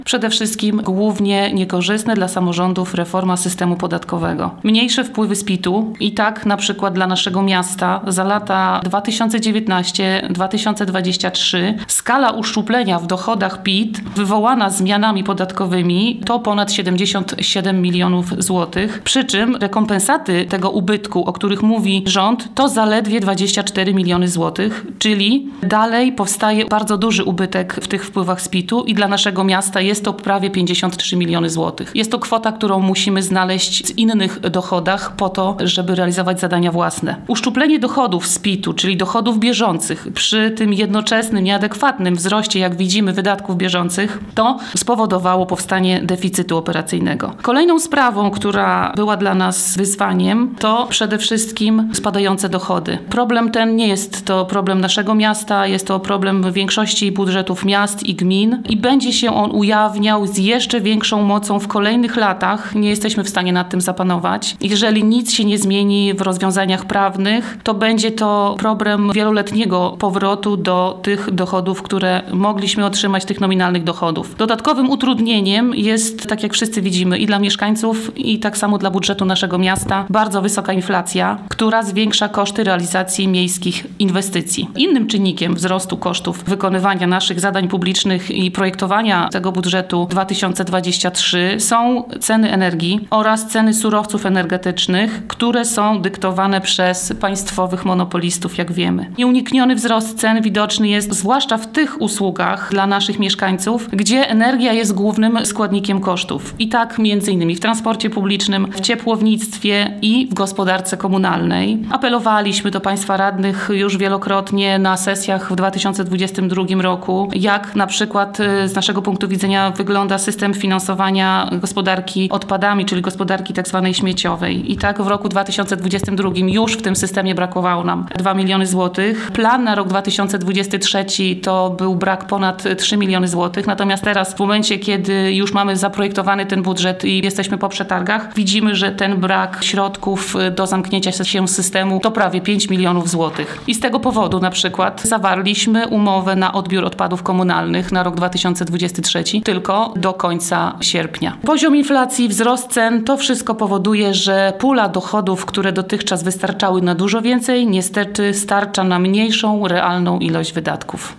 Przede wszystkim głównie niekorzystne dla samorządów reforma systemu podatkowego. Mniejsze wpływy z PIT-u i tak na przykład dla naszego miasta za lata 2019-2023 skala uszczuplenia w dochodach PIT wywołana zmianami podatkowymi to ponad 77 milionów złotych, przy czym rekompensaty tego ubytku, o których mówi rząd, to zaledwie 24 miliony złotych, czyli dalej powstaje bardzo duży ubytek w tych wpływach z PIT-u i dla naszego miasta jest to prawie 53 miliony złotych. Jest to kwota, którą musimy znaleźć z innych dochodach po to, żeby realizować zadania własne. Uszczuplenie dochodów z PIT-u, czyli dochodów bieżących, przy tym jednoczesnym, nieadekwatnym wzroście, jak widzimy, wydatków bieżących, to spowodowało powstanie deficytu operacyjnego. Kolejną sprawą, która była dla nas wyzwaniem, to przede wszystkim spadające dochody. Problem ten nie jest to problem naszego miasta, jest to problem większości budżetów miast i gmin i będzie się on ujawniał z jeszcze większą mocą w kolejnych latach. Nie jesteśmy w stanie nad tym zapanować. Jeżeli nic się nie zmieni w rozwiązaniach prawnych, to będzie to problem wieloletniego powrotu do tych dochodów, które mogliśmy otrzymać, tych nominalnych dochodów. Dodatkowym utrudnieniem jest, tak jak wszyscy widzimy, i dla mieszkańców, i tak samo dla budżetu naszego miasta, bardzo wysoka inflacja, która zwiększa koszty realizacji miejskich inwestycji. Innym czynnikiem wzrostu kosztów wykonywania naszych zadań publicznych i projektowania tego budżetu 2023 są ceny energii oraz ceny surowców energetycznych, które są dyktowane przez państwowych monopolistów, jak wiemy. Nieunikniony wzrost cen widoczny jest zwłaszcza w tych usługach dla naszych mieszkańców, gdzie energia jest głównym składnikiem kosztów. I tak m.in. w transporcie publicznym, w ciepłownictwie i w gospodarce komunalnej. Apelowaliśmy do państwa radnych już wielokrotnie na sesjach w 2022 roku, jak na przykład z naszego punktu widzenia wygląda system finansowania gospodarki odpadami, czyli gospodarki tak zwanej śmieciowej. I tak w roku 2022 już w tym systemie brakowało nam 2 miliony złotych. Plan na rok 2023 to był brak ponad 3 miliony złotych. Natomiast teraz w momencie, kiedy już mamy zaprojektowany ten budżet i jesteśmy po przetargach, widzimy, że ten brak środków do zamknięcia się systemu to prawie 5 milionów złotych. I z tego powodu na przykład zawarliśmy umowę na odbiór odpadów komunalnych na rok 2023 tylko do końca sierpnia. Poziom inflacji, wzrost cen, to wszystko powoduje, że pula dochodów, które dotychczas wystarczały na dużo więcej, niestety starcza na mniejszą realną ilość wydatków.